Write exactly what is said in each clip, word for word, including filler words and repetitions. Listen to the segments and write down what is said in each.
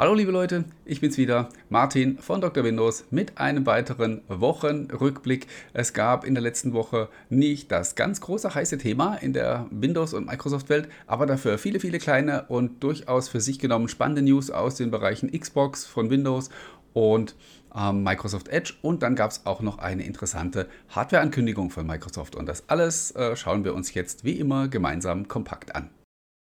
Hallo liebe Leute, ich bin's wieder, Martin von Doktor Windows mit einem weiteren Wochenrückblick. Es gab in der letzten Woche nicht das ganz große heiße Thema in der Windows- und Microsoft-Welt, aber dafür viele, viele kleine und durchaus für sich genommen spannende News aus den Bereichen Xbox von Windows und ähm, Microsoft Edge. Und dann gab es auch noch eine interessante Hardware-Ankündigung von Microsoft. Und das alles äh, schauen wir uns jetzt wie immer gemeinsam kompakt an.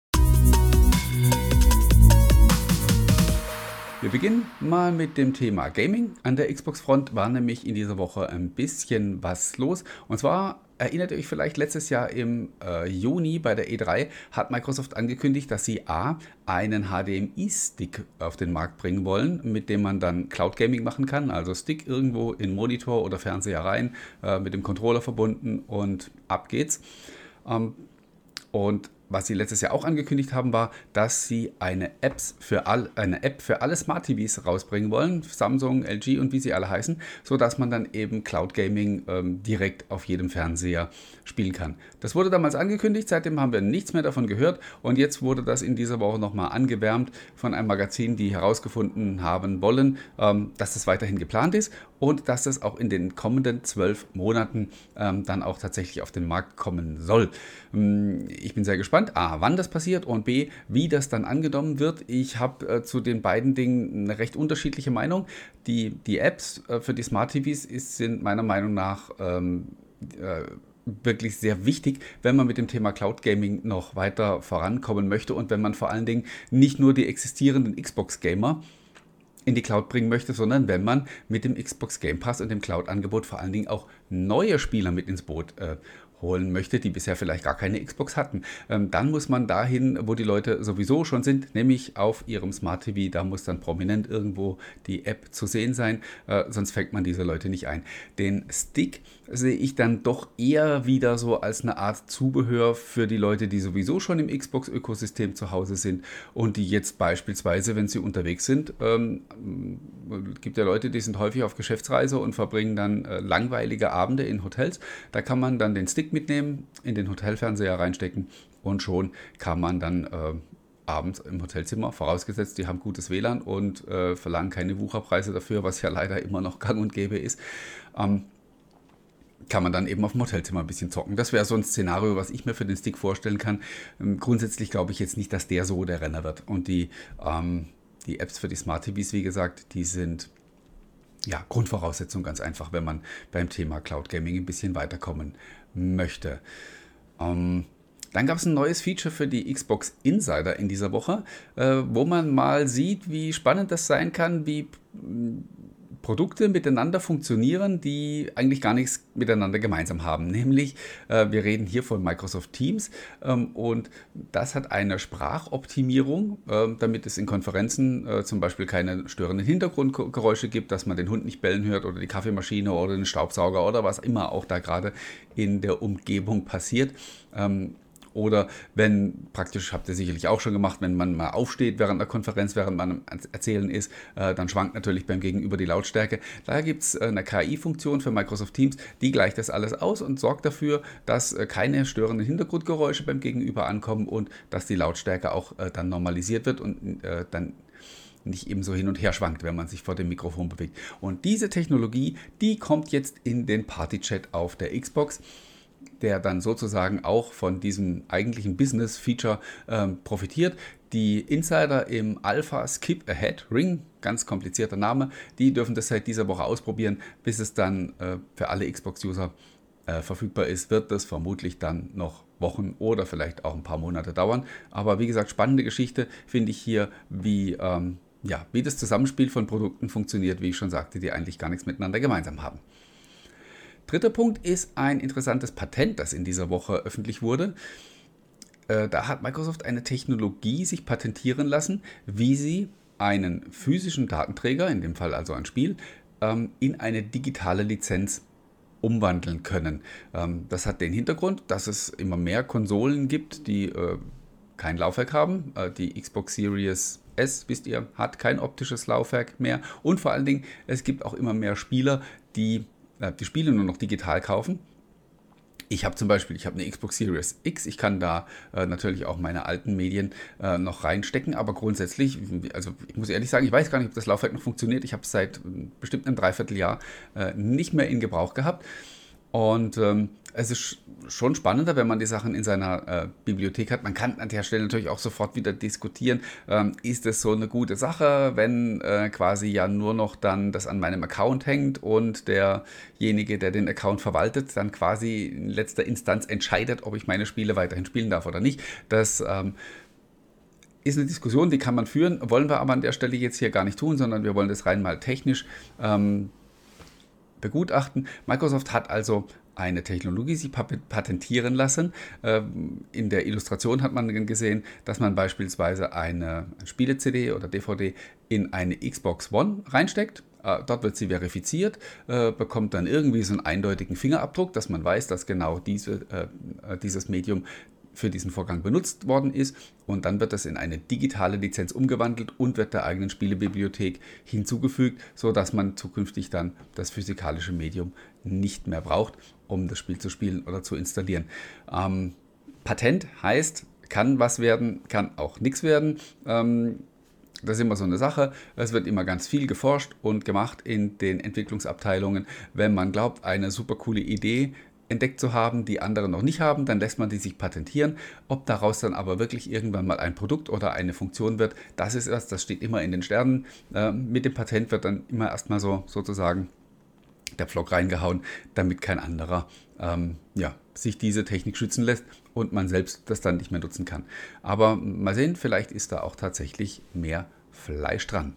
Wir beginnen mal mit dem Thema Gaming. An der Xbox-Front war nämlich in dieser Woche ein bisschen was los. Und zwar erinnert ihr euch vielleicht, letztes Jahr im äh, Juni bei der E drei hat Microsoft angekündigt, dass sie A, einen H D M I-Stick auf den Markt bringen wollen, mit dem man dann Cloud Gaming machen kann. Also Stick irgendwo in Monitor oder Fernseher rein, äh, mit dem Controller verbunden und ab geht's. Ähm, und was sie letztes Jahr auch angekündigt haben, war, dass sie eine, Apps für all, eine App für alle Smart T Vs rausbringen wollen, Samsung, L G und wie sie alle heißen, sodass man dann eben Cloud Gaming ähm, direkt auf jedem Fernseher spielen kann. Das wurde damals angekündigt, seitdem haben wir nichts mehr davon gehört und jetzt wurde das in dieser Woche nochmal angewärmt von einem Magazin, die herausgefunden haben wollen, ähm, dass das weiterhin geplant ist und dass das auch in den kommenden zwölf Monaten ähm, dann auch tatsächlich auf den Markt kommen soll. Ähm, ich bin sehr gespannt. A, wann das passiert und B, wie das dann angenommen wird. Ich habe äh, zu den beiden Dingen eine recht unterschiedliche Meinung. Die, die Apps äh, für die Smart T Vs ist, sind meiner Meinung nach ähm, äh, wirklich sehr wichtig, wenn man mit dem Thema Cloud Gaming noch weiter vorankommen möchte und wenn man vor allen Dingen nicht nur die existierenden Xbox-Gamer in die Cloud bringen möchte, sondern wenn man mit dem Xbox Game Pass und dem Cloud-Angebot vor allen Dingen auch neue Spieler mit ins Boot äh, holen möchte, die bisher vielleicht gar keine Xbox hatten. Ähm, dann muss man dahin, wo die Leute sowieso schon sind, nämlich auf ihrem Smart T V. Da muss dann prominent irgendwo die App zu sehen sein, äh, sonst fängt man diese Leute nicht ein. Den Stick sehe ich dann doch eher wieder so als eine Art Zubehör für die Leute, die sowieso schon im Xbox-Ökosystem zu Hause sind und die jetzt beispielsweise, wenn sie unterwegs sind, ähm, gibt ja Leute, die sind häufig auf Geschäftsreise und verbringen dann äh, langweilige Abende in Hotels. Da kann man dann den Stick mitnehmen, in den Hotelfernseher reinstecken und schon kann man dann äh, abends im Hotelzimmer, vorausgesetzt, die haben gutes W L A N und äh, verlangen keine Wucherpreise dafür, was ja leider immer noch gang und gäbe ist, ähm, kann man dann eben auf dem Hotelzimmer ein bisschen zocken. Das wäre so ein Szenario, was ich mir für den Stick vorstellen kann. Ähm, grundsätzlich glaube ich jetzt nicht, dass der so der Renner wird. Und die, ähm, die Apps für die Smart T Vs, wie gesagt, die sind ja Grundvoraussetzung ganz einfach, wenn man beim Thema Cloud Gaming ein bisschen weiterkommen möchte. Ähm, dann gab es ein neues Feature für die Xbox Insider in dieser Woche, äh, wo man mal sieht, wie spannend das sein kann, wie Produkte miteinander funktionieren, die eigentlich gar nichts miteinander gemeinsam haben. Nämlich, äh, wir reden hier von Microsoft Teams ähm, und das hat eine Sprachoptimierung, äh, damit es in Konferenzen äh, zum Beispiel keine störenden Hintergrundgeräusche gibt, dass man den Hund nicht bellen hört oder die Kaffeemaschine oder den Staubsauger oder was immer auch da gerade in der Umgebung passiert. Ähm, Oder wenn, praktisch habt ihr sicherlich auch schon gemacht, wenn man mal aufsteht während einer Konferenz, während man am Erzählen ist, äh, dann schwankt natürlich beim Gegenüber die Lautstärke. Da gibt es eine K I-Funktion für Microsoft Teams, die gleicht das alles aus und sorgt dafür, dass äh, keine störenden Hintergrundgeräusche beim Gegenüber ankommen und dass die Lautstärke auch äh, dann normalisiert wird und äh, dann nicht eben so hin und her schwankt, wenn man sich vor dem Mikrofon bewegt. Und diese Technologie, die kommt jetzt in den Party-Chat auf der Xbox, der dann sozusagen auch von diesem eigentlichen Business-Feature ähm, profitiert. Die Insider im Alpha Skip Ahead Ring, ganz komplizierter Name, die dürfen das seit dieser Woche ausprobieren, bis es dann äh, für alle Xbox-User äh, verfügbar ist, wird das vermutlich dann noch Wochen oder vielleicht auch ein paar Monate dauern. Aber wie gesagt, spannende Geschichte finde ich hier, wie, ähm, ja, wie das Zusammenspiel von Produkten funktioniert, wie ich schon sagte, die eigentlich gar nichts miteinander gemeinsam haben. Dritter Punkt ist ein interessantes Patent, das in dieser Woche öffentlich wurde. Äh, da hat Microsoft eine Technologie sich patentieren lassen, wie sie einen physischen Datenträger, in dem Fall also ein Spiel, ähm, in eine digitale Lizenz umwandeln können. Ähm, das hat den Hintergrund, dass es immer mehr Konsolen gibt, die äh, kein Laufwerk haben. Äh, die Xbox Series S, wisst ihr, hat kein optisches Laufwerk mehr. Und vor allen Dingen, es gibt auch immer mehr Spieler, die die Spiele nur noch digital kaufen Ich habe zum Beispiel, ich habe eine Xbox Series X, ich kann da äh, natürlich auch meine alten Medien äh, noch reinstecken, aber grundsätzlich, also ich muss ehrlich sagen, ich weiß gar nicht, ob das Laufwerk noch funktioniert. Ich habe es seit äh, bestimmt einem Dreivierteljahr äh, nicht mehr in Gebrauch gehabt. Und ähm, es ist schon spannender, wenn man die Sachen in seiner äh, Bibliothek hat. Man kann an der Stelle natürlich auch sofort wieder diskutieren, ähm, ist es so eine gute Sache, wenn äh, quasi ja nur noch dann das an meinem Account hängt und derjenige, der den Account verwaltet, dann quasi in letzter Instanz entscheidet, ob ich meine Spiele weiterhin spielen darf oder nicht. Das ähm, ist eine Diskussion, die kann man führen, wollen wir aber an der Stelle jetzt hier gar nicht tun, sondern wir wollen das rein mal technisch ähm, begutachten. Microsoft hat also eine Technologie sich patentieren lassen. In der Illustration hat man gesehen, dass man beispielsweise eine Spiele-C D oder D V D in eine Xbox One reinsteckt. Dort wird sie verifiziert, bekommt dann irgendwie so einen eindeutigen Fingerabdruck, dass man weiß, dass genau diese, dieses Medium für diesen Vorgang benutzt worden ist, und dann wird das in eine digitale Lizenz umgewandelt und wird der eigenen Spielebibliothek hinzugefügt, sodass man zukünftig dann das physikalische Medium nicht mehr braucht, um das Spiel zu spielen oder zu installieren. Ähm, Patent heißt, kann was werden, kann auch nichts werden. Ähm, Das ist immer so eine Sache. Es wird immer ganz viel geforscht und gemacht in den Entwicklungsabteilungen. Wenn man glaubt, eine super coole Idee entdeckt zu haben, die andere noch nicht haben, dann lässt man die sich patentieren. Ob daraus dann aber wirklich irgendwann mal ein Produkt oder eine Funktion wird, das ist erst, das steht immer in den Sternen. Äh, mit dem Patent wird dann immer erstmal so sozusagen der Pflock reingehauen, damit kein anderer ähm, ja, sich diese Technik schützen lässt und man selbst das dann nicht mehr nutzen kann. Aber mal sehen, vielleicht ist da auch tatsächlich mehr Fleisch dran.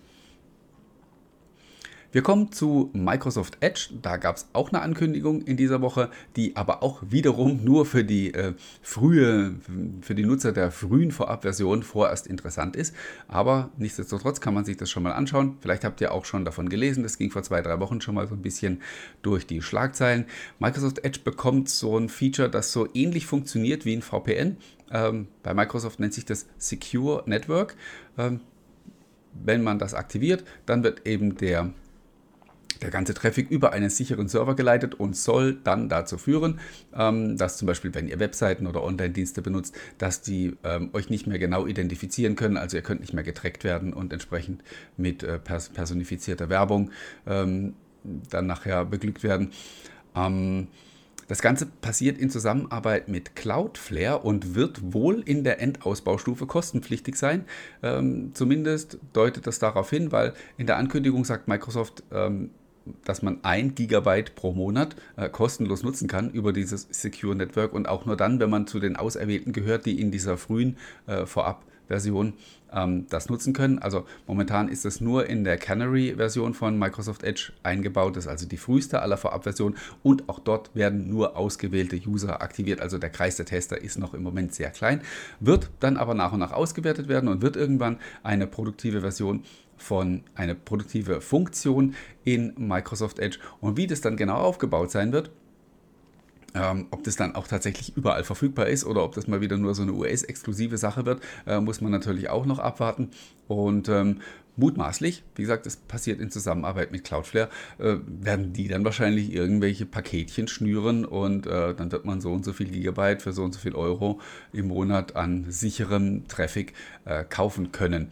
Wir kommen zu Microsoft Edge. Da gab es auch eine Ankündigung in dieser Woche, die aber auch wiederum nur für die äh, frühe, für die Nutzer der frühen Vorabversion vorerst interessant ist. Aber nichtsdestotrotz kann man sich das schon mal anschauen. Vielleicht habt ihr auch schon davon gelesen. Das ging vor zwei, drei Wochen schon mal so ein bisschen durch die Schlagzeilen. Microsoft Edge bekommt so ein Feature, das so ähnlich funktioniert wie ein V P N. Ähm, bei Microsoft nennt sich das Secure Network. Ähm, wenn man das aktiviert, dann wird eben der Der ganze Traffic über einen sicheren Server geleitet und soll dann dazu führen, ähm, dass zum Beispiel, wenn ihr Webseiten oder Online-Dienste benutzt, dass die ähm, euch nicht mehr genau identifizieren können. Also ihr könnt nicht mehr getrackt werden und entsprechend mit äh, pers- personifizierter Werbung ähm, dann nachher beglückt werden. Ähm, Das Ganze passiert in Zusammenarbeit mit Cloudflare und wird wohl in der Endausbaustufe kostenpflichtig sein. Ähm, zumindest deutet das darauf hin, weil in der Ankündigung sagt Microsoft, ähm, dass man ein Gigabyte pro Monat äh, kostenlos nutzen kann über dieses Secure Network, und auch nur dann, wenn man zu den Auserwählten gehört, die in dieser frühen äh, Vorab-Version ähm, das nutzen können. Also momentan ist das nur in der Canary-Version von Microsoft Edge eingebaut. Das ist also die früheste aller Vorab-Versionen, und auch dort werden nur ausgewählte User aktiviert. Also der Kreis der Tester ist noch im Moment sehr klein, wird dann aber nach und nach ausgewertet werden und wird irgendwann eine produktive Version von eine produktive Funktion in Microsoft Edge. Und wie das dann genau aufgebaut sein wird, ähm, ob das dann auch tatsächlich überall verfügbar ist oder ob das mal wieder nur so eine U S-exklusive Sache wird, äh, muss man natürlich auch noch abwarten. Und ähm, mutmaßlich, wie gesagt, das passiert in Zusammenarbeit mit Cloudflare, äh, werden die dann wahrscheinlich irgendwelche Paketchen schnüren, und äh, dann wird man so und so viel Gigabyte für so und so viel Euro im Monat an sicherem Traffic äh, kaufen können.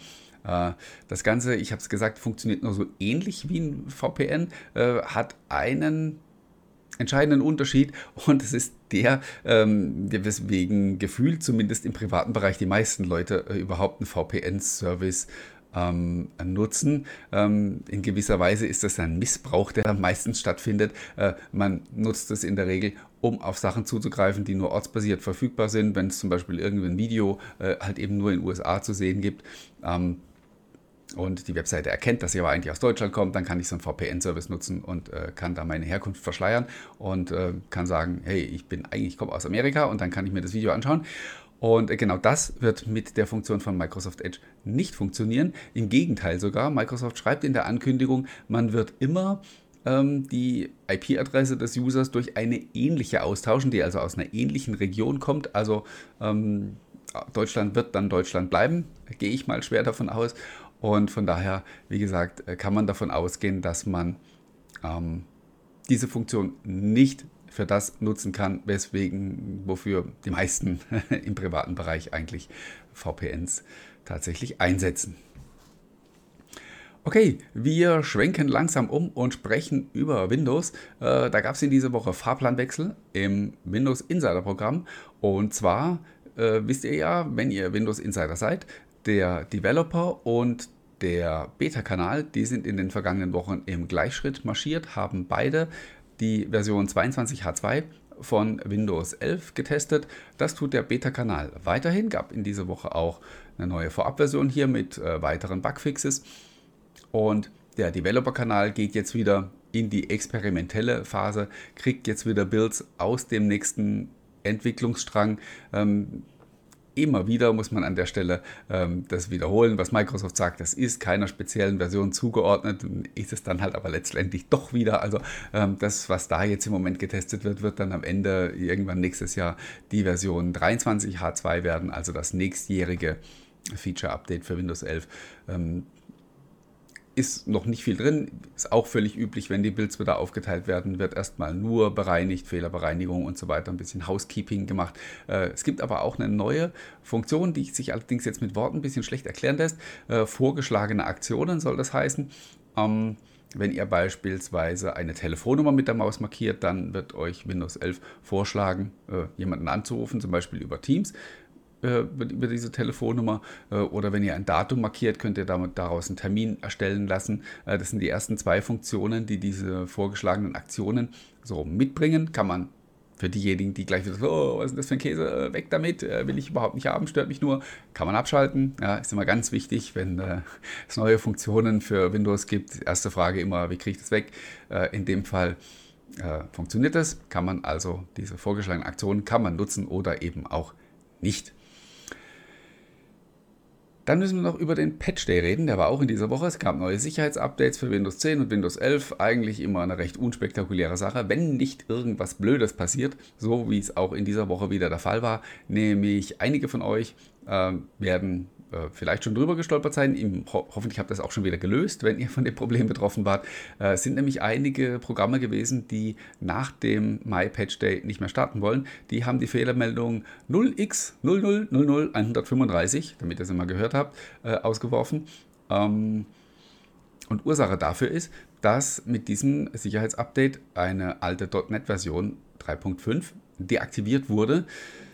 Das Ganze, ich habe es gesagt, funktioniert nur so ähnlich wie ein V P N, äh, hat einen entscheidenden Unterschied, und es ist der, ähm, weswegen gefühlt zumindest im privaten Bereich die meisten Leute äh, überhaupt einen V P N-Service ähm, nutzen. Ähm, in gewisser Weise ist das ein Missbrauch, der meistens stattfindet. Äh, man nutzt es in der Regel, um auf Sachen zuzugreifen, die nur ortsbasiert verfügbar sind, wenn es zum Beispiel irgendein Video äh, halt eben nur in den U S A zu sehen gibt. Ähm, und die Webseite erkennt, dass sie aber eigentlich aus Deutschland kommt, dann kann ich so einen V P N-Service nutzen und äh, kann da meine Herkunft verschleiern und äh, kann sagen, hey, ich bin eigentlich, ich komme aus Amerika, und dann kann ich mir das Video anschauen. Und äh, genau das wird mit der Funktion von Microsoft Edge nicht funktionieren. Im Gegenteil sogar, Microsoft schreibt in der Ankündigung, man wird immer ähm, die I P-Adresse des Users durch eine ähnliche austauschen, die also aus einer ähnlichen Region kommt. Also ähm, Deutschland wird dann Deutschland bleiben, gehe ich mal schwer davon aus. Und von daher, wie gesagt, kann man davon ausgehen, dass man ähm, diese Funktion nicht für das nutzen kann, weswegen, wofür die meisten im privaten Bereich eigentlich V P Ns tatsächlich einsetzen. Okay, wir schwenken langsam um und sprechen über Windows. Äh, da gab es in dieser Woche Fahrplanwechsel im Windows Insider Programm. Und zwar äh, wisst ihr ja, wenn ihr Windows Insider seid, der Developer und der Beta-Kanal, die sind in den vergangenen Wochen im Gleichschritt marschiert, haben beide die Version zweiundzwanzig H zwei von Windows elf getestet. Das tut der Beta-Kanal weiterhin. Gab in dieser Woche auch eine neue Vorabversion hier mit äh, weiteren Bugfixes. Und der Developer-Kanal geht jetzt wieder in die experimentelle Phase, kriegt jetzt wieder Builds aus dem nächsten Entwicklungsstrang. Ähm, immer wieder muss man an der Stelle ähm, das wiederholen, was Microsoft sagt, das ist keiner speziellen Version zugeordnet, ist es dann halt aber letztendlich doch wieder. Also ähm, das, was da jetzt im Moment getestet wird, wird dann am Ende irgendwann nächstes Jahr die Version dreiundzwanzig H zwei werden, also das nächstjährige Feature-Update für Windows elf. Ähm, Ist noch nicht viel drin, ist auch völlig üblich, wenn die Builds wieder aufgeteilt werden, wird erstmal nur bereinigt, Fehlerbereinigung und so weiter, ein bisschen Housekeeping gemacht. Äh, es gibt aber auch eine neue Funktion, die sich allerdings jetzt mit Worten ein bisschen schlecht erklären lässt. Äh, vorgeschlagene Aktionen soll das heißen. Ähm, wenn ihr beispielsweise eine Telefonnummer mit der Maus markiert, dann wird euch Windows elf vorschlagen, äh, jemanden anzurufen, zum Beispiel über Teams. Über diese Telefonnummer, oder wenn ihr ein Datum markiert, könnt ihr damit daraus einen Termin erstellen lassen. Das sind die ersten zwei Funktionen, die diese vorgeschlagenen Aktionen so mitbringen. Kann man für diejenigen, die gleich wieder so, oh, was ist das für ein Käse, weg damit, will ich überhaupt nicht haben, stört mich nur, kann man abschalten. Ja, ist immer ganz wichtig, wenn äh, es neue Funktionen für Windows gibt. Erste Frage immer, wie kriege ich das weg? Äh, in dem Fall äh, funktioniert das, kann man also diese vorgeschlagenen Aktionen kann man nutzen oder eben auch nicht. Dann müssen wir noch über den Patch Day reden, der war auch in dieser Woche. Es gab neue Sicherheitsupdates für Windows zehn und Windows elf. Eigentlich immer eine recht unspektakuläre Sache, wenn nicht irgendwas Blödes passiert, so wie es auch in dieser Woche wieder der Fall war. Nämlich einige von euch äh, werden äh, vielleicht schon drüber gestolpert sein. Im, ho- hoffentlich habt ihr das auch schon wieder gelöst, wenn ihr von dem Problem betroffen wart. Äh, es sind nämlich einige Programme gewesen, die nach dem Mai Patch Day nicht mehr starten wollen. Die haben die Fehlermeldung null x null null null null eins fünfunddreißig, damit ihr es immer gehört habt, äh, ausgeworfen. Ähm, und Ursache dafür ist, dass mit diesem Sicherheitsupdate eine alte .NET-Version drei Punkt fünf deaktiviert wurde.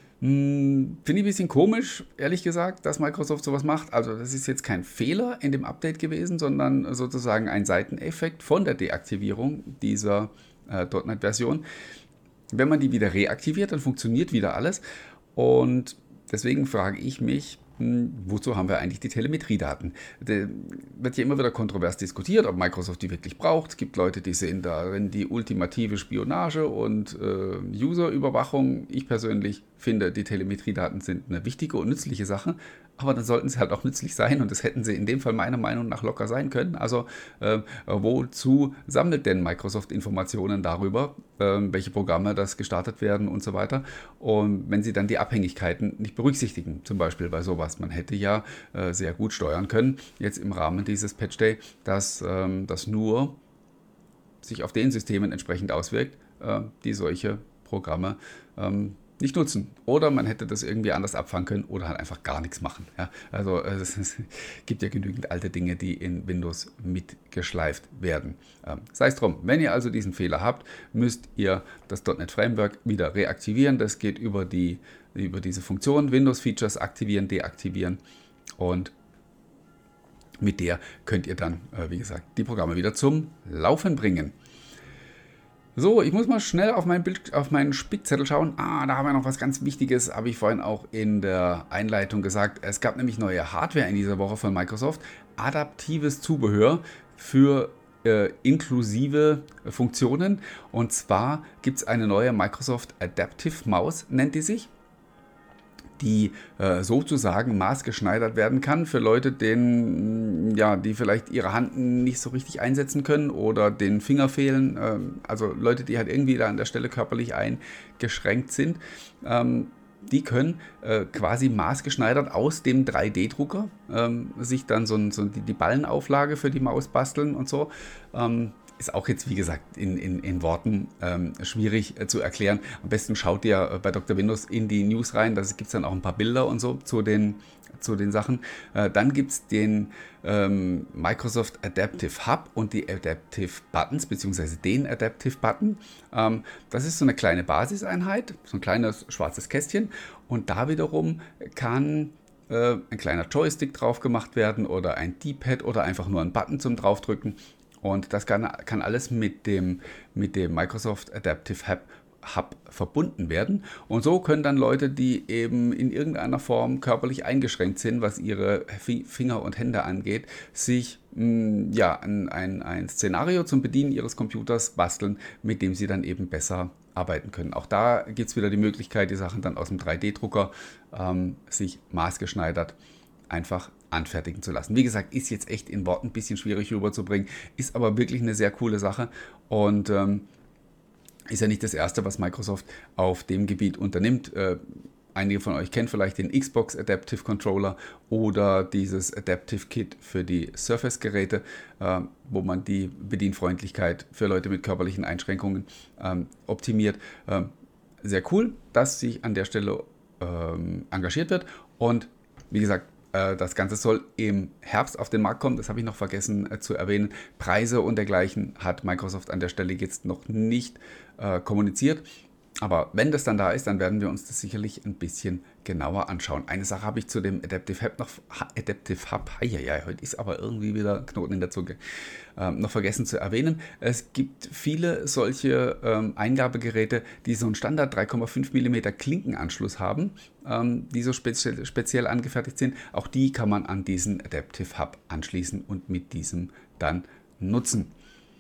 Hm, Finde ich ein bisschen komisch, ehrlich gesagt, dass Microsoft sowas macht. Also das ist jetzt kein Fehler in dem Update gewesen, sondern sozusagen ein Seiteneffekt von der Deaktivierung dieser äh, .NET-Version. Wenn man die wieder reaktiviert, dann funktioniert wieder alles. Und deswegen frage ich mich, hm, wozu haben wir eigentlich die Telemetriedaten? Da wird ja immer wieder kontrovers diskutiert, ob Microsoft die wirklich braucht. Es gibt Leute, die sehen darin die ultimative Spionage und äh, Userüberwachung. Ich persönlich finde, die Telemetriedaten sind eine wichtige und nützliche Sache, aber dann sollten sie halt auch nützlich sein und das hätten sie in dem Fall meiner Meinung nach locker sein können. Also äh, wozu sammelt denn Microsoft Informationen darüber, äh, welche Programme das gestartet werden und so weiter? Und wenn sie dann die Abhängigkeiten nicht berücksichtigen, zum Beispiel bei sowas. Man hätte ja äh, sehr gut steuern können, jetzt im Rahmen dieses Patch Day, dass ähm, das nur sich auf den Systemen entsprechend auswirkt, äh, die solche Programme ähm, nicht nutzen. Oder man hätte das irgendwie anders abfangen können oder halt einfach gar nichts machen. Ja? Also äh, es, es gibt ja genügend alte Dinge, die in Windows mitgeschleift werden. Ähm, sei es drum, wenn ihr also diesen Fehler habt, müsst ihr das .NET Framework wieder reaktivieren. Das geht über, die, über diese Funktion Windows Features aktivieren, deaktivieren und mit der könnt ihr dann, äh, wie gesagt, die Programme wieder zum Laufen bringen. So, ich muss mal schnell auf meinen, Bild, auf meinen Spickzettel schauen. Ah, da haben wir noch was ganz Wichtiges, habe ich vorhin auch in der Einleitung gesagt. Es gab nämlich neue Hardware in dieser Woche von Microsoft. Adaptives Zubehör für äh, inklusive Funktionen. Und zwar gibt es eine neue Microsoft Adaptive Maus, nennt die sich, die äh, sozusagen maßgeschneidert werden kann für Leute, denen, ja, die vielleicht ihre Hand nicht so richtig einsetzen können oder den Finger fehlen. Ähm, also Leute, die halt irgendwie da an der Stelle körperlich eingeschränkt sind. Ähm, die können äh, quasi maßgeschneidert aus dem drei D Drucker ähm, sich dann so, ein, so die, die Ballenauflage für die Maus basteln und so. Ähm, ist auch jetzt, wie gesagt, in, in, in Worten ähm, schwierig äh, zu erklären. Am besten schaut ihr äh, bei Doktor Windows in die News rein. Da gibt es dann auch ein paar Bilder und so zu den, zu den Sachen. Äh, dann gibt es den ähm, Microsoft Adaptive Hub und die Adaptive Buttons, beziehungsweise den Adaptive Button. Ähm, das ist so eine kleine Basiseinheit, so ein kleines schwarzes Kästchen. Und da wiederum kann äh, ein kleiner Joystick drauf gemacht werden oder ein D-Pad oder einfach nur ein Button zum draufdrücken. Und das kann, kann alles mit dem, mit dem Microsoft Adaptive Hub, Hub verbunden werden. Und so können dann Leute, die eben in irgendeiner Form körperlich eingeschränkt sind, was ihre Finger und Hände angeht, sich mh, ja, ein, ein, ein Szenario zum Bedienen ihres Computers basteln, mit dem sie dann eben besser arbeiten können. Auch da gibt es wieder die Möglichkeit, die Sachen dann aus dem drei D Drucker ähm, sich maßgeschneidert einfach anfertigen zu lassen. Wie gesagt, ist jetzt echt in Worten ein bisschen schwierig rüberzubringen, ist aber wirklich eine sehr coole Sache und ähm, ist ja nicht das Erste, was Microsoft auf dem Gebiet unternimmt. Äh, einige von euch kennen vielleicht den Xbox Adaptive Controller oder dieses Adaptive Kit für die Surface-Geräte, äh, wo man die Bedienfreundlichkeit für Leute mit körperlichen Einschränkungen ähm, optimiert. Äh, sehr cool, dass sich an der Stelle ähm, engagiert wird und wie gesagt, das Ganze soll im Herbst auf den Markt kommen, das habe ich noch vergessen äh, zu erwähnen. Preise und dergleichen hat Microsoft an der Stelle jetzt noch nicht äh, kommuniziert. Aber wenn das dann da ist, dann werden wir uns das sicherlich ein bisschen genauer anschauen. Eine Sache habe ich zu dem Adaptive Hub noch, Adaptive Hub, ja, heute ist aber irgendwie wieder Knoten in der Zunge, ähm, noch vergessen zu erwähnen. Es gibt viele solche ähm, Eingabegeräte, die so einen Standard drei Komma fünf Millimeter Klinkenanschluss haben, ähm, die so speziell, speziell angefertigt sind. Auch die kann man an diesen Adaptive Hub anschließen und mit diesem dann nutzen.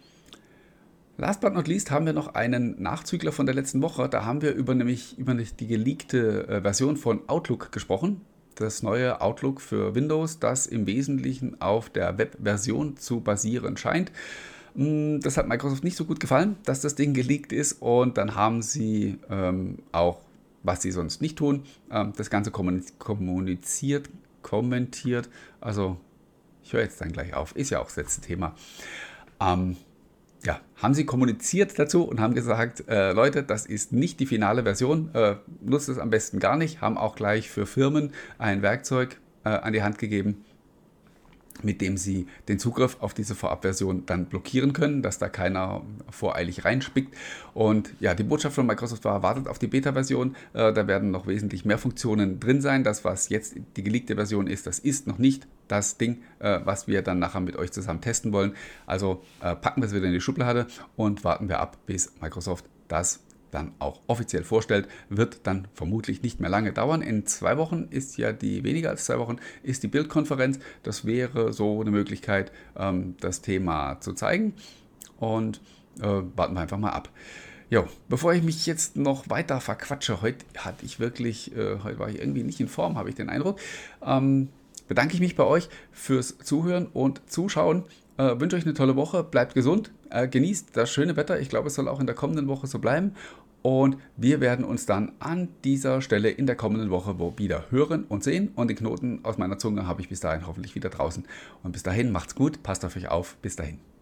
Last but not least haben wir noch einen Nachzügler von der letzten Woche. Da haben wir über nämlich über die geleakte äh, Version von Outlook gesprochen. Das neue Outlook für Windows, das im Wesentlichen auf der Web-Version zu basieren scheint. Das hat Microsoft nicht so gut gefallen, dass das Ding geleakt ist. Und dann haben sie ähm, auch, was sie sonst nicht tun, ähm, das Ganze kommuniziert, kommentiert. Also ich höre jetzt dann gleich auf, ist ja auch das letzte Thema. Ähm, Ja, haben sie kommuniziert dazu und haben gesagt, äh, Leute, das ist nicht die finale Version, äh, nutzt es am besten gar nicht, haben auch gleich für Firmen ein Werkzeug äh, an die Hand gegeben, mit dem sie den Zugriff auf diese Vorabversion dann blockieren können, dass da keiner voreilig reinspickt. Und ja, die Botschaft von Microsoft war, wartet auf die Beta-Version, äh, da werden noch wesentlich mehr Funktionen drin sein. Das, was jetzt die geleakte Version ist, das ist noch nicht das Ding, äh, was wir dann nachher mit euch zusammen testen wollen. Also äh, packen wir es wieder in die Schublade und warten wir ab, bis Microsoft das dann auch offiziell vorstellt, wird dann vermutlich nicht mehr lange dauern. In zwei Wochen ist ja die, weniger als zwei Wochen, ist die Bildkonferenz. Das wäre so eine Möglichkeit, ähm, das Thema zu zeigen und äh, warten wir einfach mal ab. Jo, bevor ich mich jetzt noch weiter verquatsche, heute hatte ich wirklich, äh, heute war ich irgendwie nicht in Form, habe ich den Eindruck, ähm, bedanke ich mich bei euch fürs Zuhören und Zuschauen. Äh, wünsche euch eine tolle Woche, bleibt gesund, äh, genießt das schöne Wetter. Ich glaube, es soll auch in der kommenden Woche so bleiben. Und wir werden uns dann an dieser Stelle in der kommenden Woche wo wieder hören und sehen. Und den Knoten aus meiner Zunge habe ich bis dahin hoffentlich wieder draußen. Und bis dahin macht's gut, passt auf euch auf. Bis dahin.